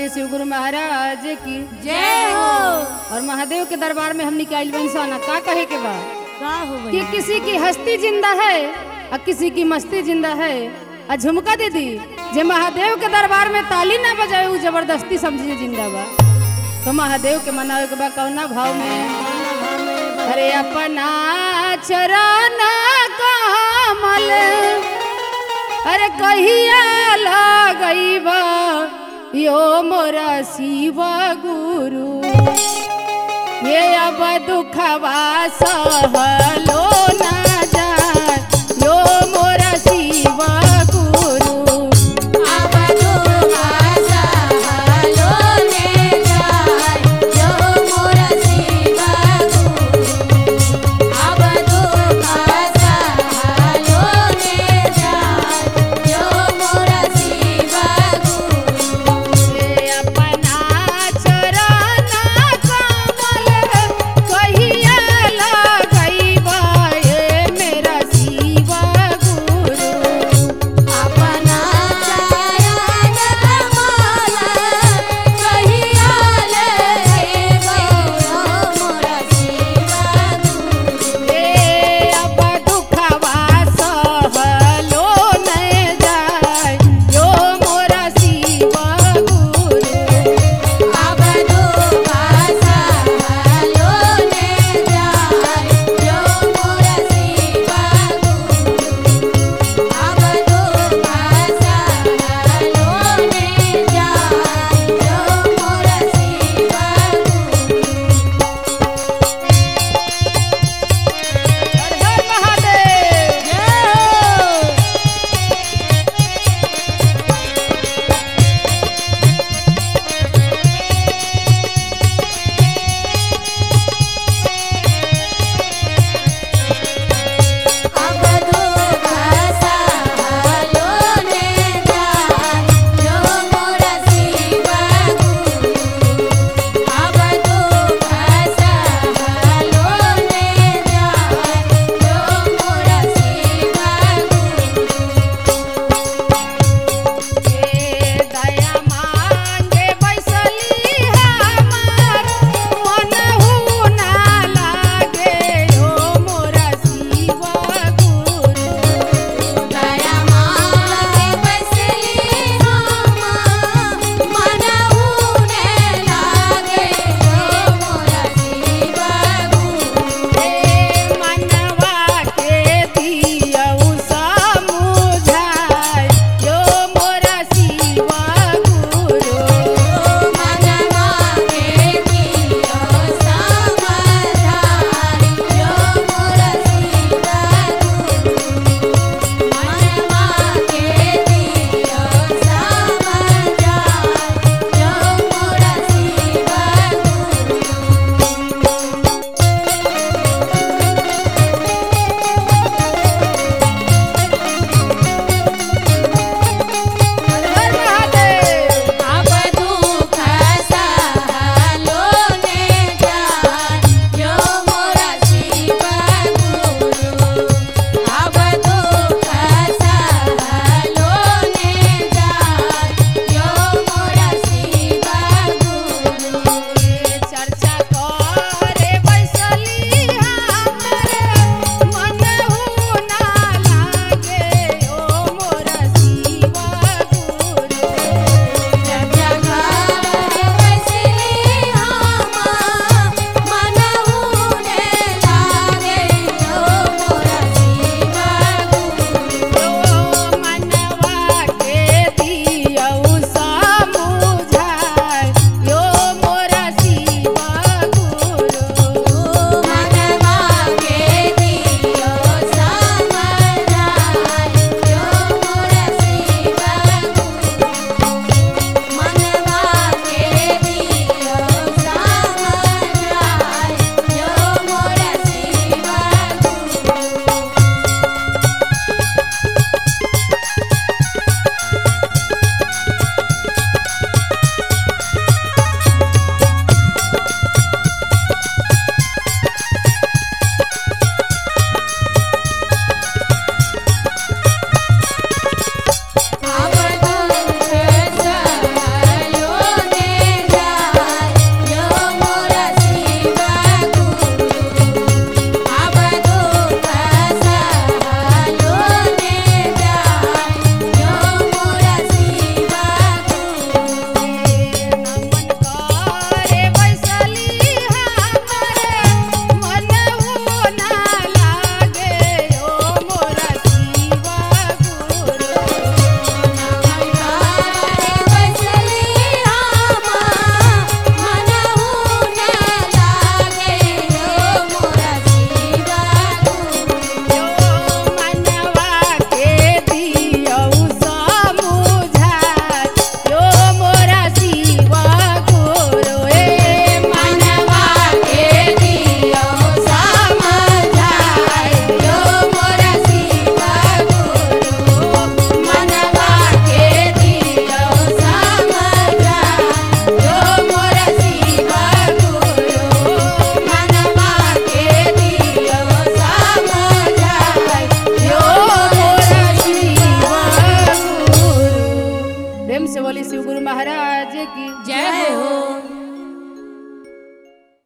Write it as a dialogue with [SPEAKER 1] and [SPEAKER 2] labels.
[SPEAKER 1] बोलिए शिव गुरु महाराज की
[SPEAKER 2] जय हो।
[SPEAKER 1] और महादेव के दरबार में हम निकाल इंसाना का कहे के बाद
[SPEAKER 2] का हो
[SPEAKER 1] कि किसी की हस्ती जिंदा है और किसी की मस्ती जिंदा है। और झुमका दीदी जे महादेव के दरबार में ताली ना बजाए वो जबरदस्ती समझिए जिंदा बा। तो महादेव के मनावे के बा कौना भाव में अरे अपना चरण कमल अरे कहिया लगई बा यो मोरा शिव गुरु ये अब दुखवा सहलो ना जाए यो मोरा शिव गुरु
[SPEAKER 2] अब दुखवा सहलो ने जाए यो मोरा शिव गुरु। अब दुखवा सहलो ने जाए यो मोरा शिव गुरु।
[SPEAKER 1] ये अपना चरण कमल कहिया लगई बा शिव गुरु महाराज की
[SPEAKER 2] जय हो।